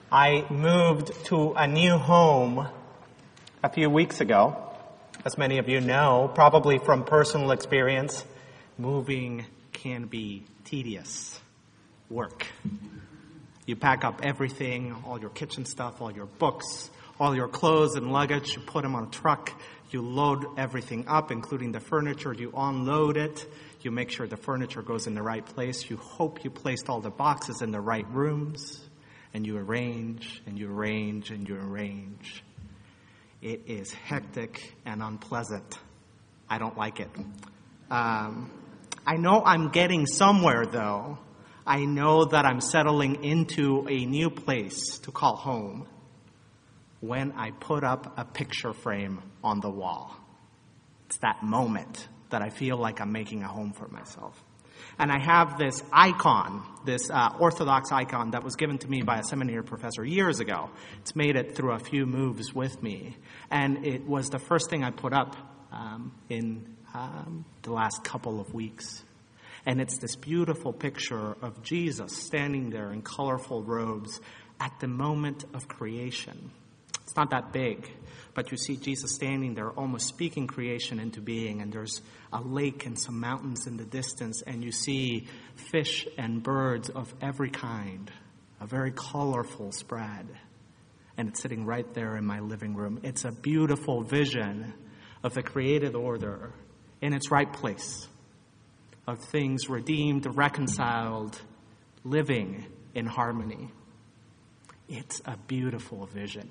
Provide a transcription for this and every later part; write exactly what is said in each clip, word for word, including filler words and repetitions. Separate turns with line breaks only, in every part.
I moved to a new home a few weeks ago. As many of you know, probably from personal experience, moving can be tedious work. You pack up everything, all your kitchen stuff, all your books, all your clothes and luggage. You put them on a truck. You load everything up, including the furniture. You unload it. You make sure the furniture goes in the right place. You hope you placed all the boxes in the right rooms. And you arrange, and you arrange, and you arrange. It is hectic and unpleasant. I don't like it. Um, I know I'm getting somewhere, though. I know that I'm settling into a new place to call home when I put up a picture frame on the wall. It's that moment that I feel like I'm making a home for myself. And I have this icon, this uh, Orthodox icon that was given to me by a seminary professor years ago. It's made it through a few moves with me. And it was the first thing I put up um, in um, the last couple of weeks. And it's this beautiful picture of Jesus standing there in colorful robes at the moment of creation. It's not that big, but you see Jesus standing there almost speaking creation into being, and there's a lake and some mountains in the distance, and you see fish and birds of every kind, a very colorful spread, and it's sitting right there in my living room. It's a beautiful vision of the created order in its right place, of things redeemed, reconciled, living in harmony. It's a beautiful vision.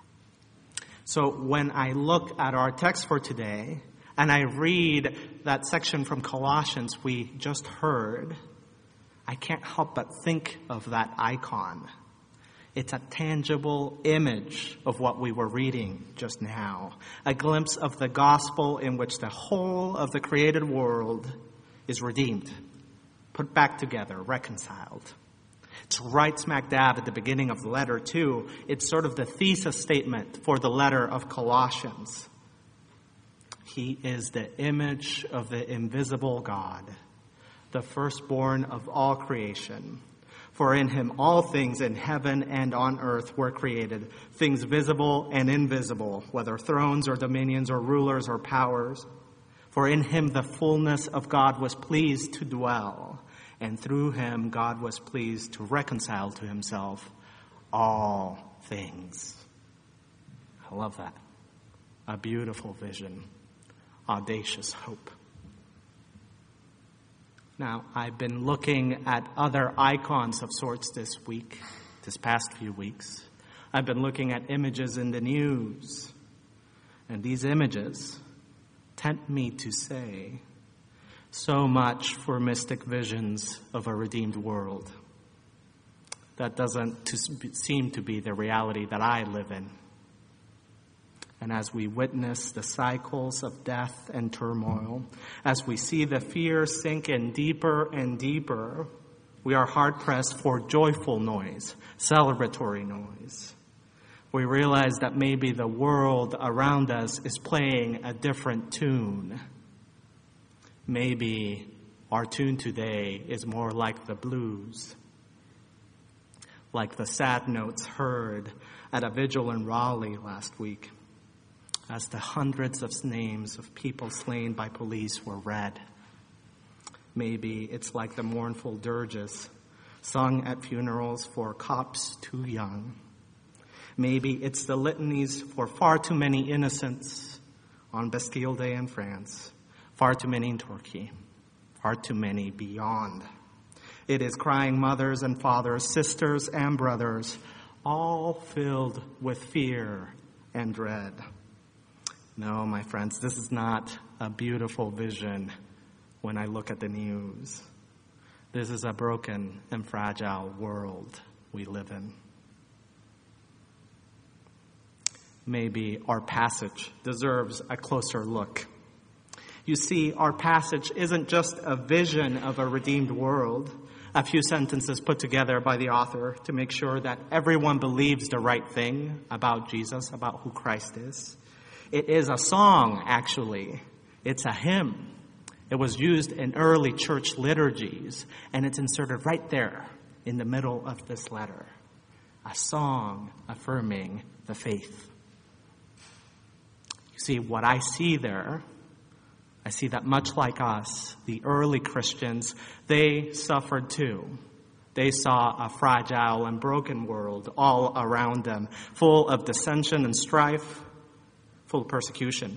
So when I look at our text for today, and I read that section from Colossians we just heard, I can't help but think of that icon. It's a tangible image of what we were reading just now. A glimpse of the gospel in which the whole of the created world is redeemed, put back together, reconciled. It's right smack dab at the beginning of the letter, too. It's sort of the thesis statement for the letter of Colossians. He is the image of the invisible God, the firstborn of all creation. For in him all things in heaven and on earth were created, things visible and invisible, whether thrones or dominions or rulers or powers. For in him the fullness of God was pleased to dwell, and through him God was pleased to reconcile to himself all things. I love that. A beautiful vision. Audacious hope. Now, I've been looking at other icons of sorts this week, this past few weeks. I've been looking at images in the news. And these images tempt me to say, so much for mystic visions of a redeemed world. That doesn't seem to be the reality that I live in. And as we witness the cycles of death and turmoil, as we see the fear sink in deeper and deeper, we are hard-pressed for joyful noise, celebratory noise. We realize that maybe the world around us is playing a different tune. Maybe our tune today is more like the blues, like the sad notes heard at a vigil in Raleigh last week, as the hundreds of names of people slain by police were read. Maybe it's like the mournful dirges sung at funerals for cops too young. Maybe it's the litanies for far too many innocents on Bastille Day in France, far too many in Turkey, far too many beyond. It is crying mothers and fathers, sisters and brothers, all filled with fear and dread. No, my friends, this is not a beautiful vision when I look at the news. This is a broken and fragile world we live in. Maybe our passage deserves a closer look. You see, our passage isn't just a vision of a redeemed world, a few sentences put together by the author to make sure that everyone believes the right thing about Jesus, about who Christ is. It is a song, actually. It's a hymn. It was used in early church liturgies, and it's inserted right there in the middle of this letter. a song affirming the faith. You see, what I see there, I see that much like us, the early Christians, they suffered too. They saw a fragile and broken world all around them, full of dissension and strife, full of persecution,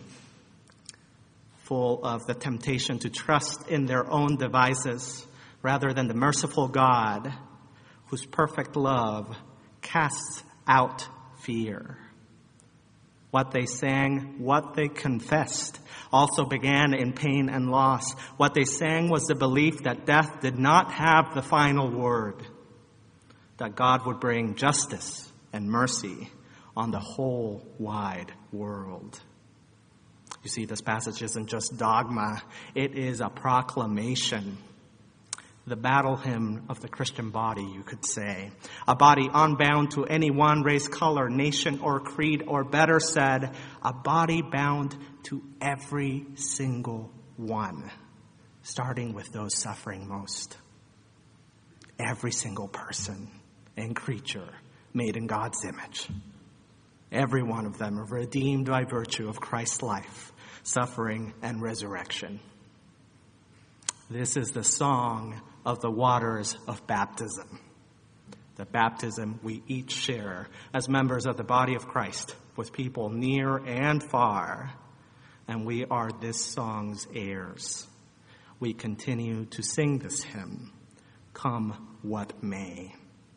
full of the temptation to trust in their own devices rather than the merciful God whose perfect love casts out fear. What they sang, what they confessed, also began in pain and loss. What they sang was the belief that death did not have the final word, that God would bring justice and mercy on the whole wide world. You see, this passage isn't just dogma, it is a proclamation. The battle hymn of the Christian body, you could say. A body unbound to any one race, color, nation, or creed, or better said, a body bound to every single one, starting with those suffering most. Every single person and creature made in God's image. Every one of them are redeemed by virtue of Christ's life, suffering, and resurrection. This is the song of the waters of baptism. The baptism we each share as members of the body of Christ with people near and far. And we are this song's heirs. We continue to sing this hymn, come what may.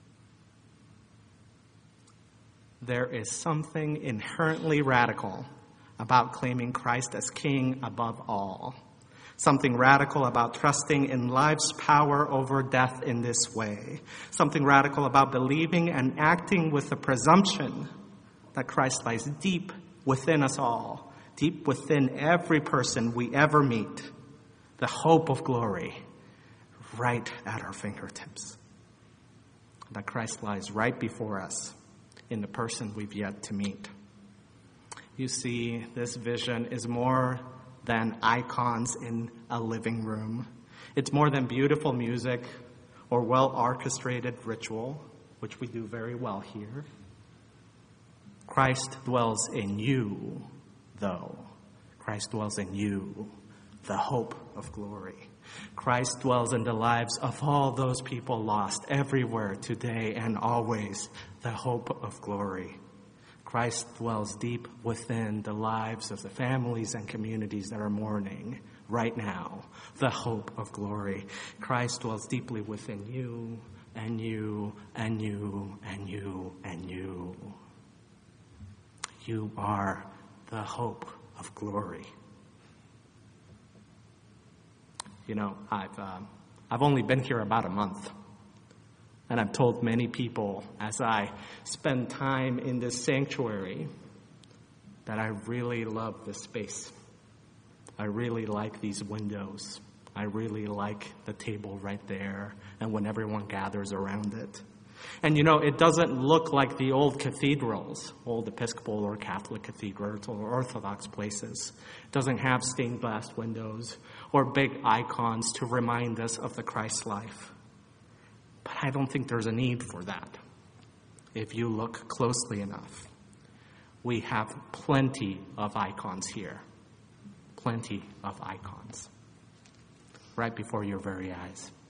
There is something inherently radical about claiming Christ as King above all. Something radical about trusting in life's power over death in this way. Something radical about believing and acting with the presumption that Christ lies deep within us all, deep within every person we ever meet. The hope of glory right at our fingertips. That Christ lies right before us in the person we've yet to meet. You see, this vision is more than icons in a living room. It's more than beautiful music or well-orchestrated ritual, which we do very well here. Christ dwells in you, though. Christ dwells in you, the hope of glory. Christ dwells in the lives of all those people lost everywhere today and always, the hope of glory. Christ dwells deep within the lives of the families and communities that are mourning right now, the hope of glory. Christ dwells deeply within you and you and you and you and you. You are the hope of glory. You know, I've um, I've only been here about a month. And I've told many people as I spend time in this sanctuary that I really love this space. I really like these windows. I really like the table right there and when everyone gathers around it. And you know, it doesn't look like the old cathedrals, old Episcopal or Catholic cathedrals or Orthodox places. It doesn't have stained glass windows or big icons to remind us of the Christ life. But I don't think there's a need for that. If you look closely enough, we have plenty of icons here. Plenty of icons. Right before your very eyes.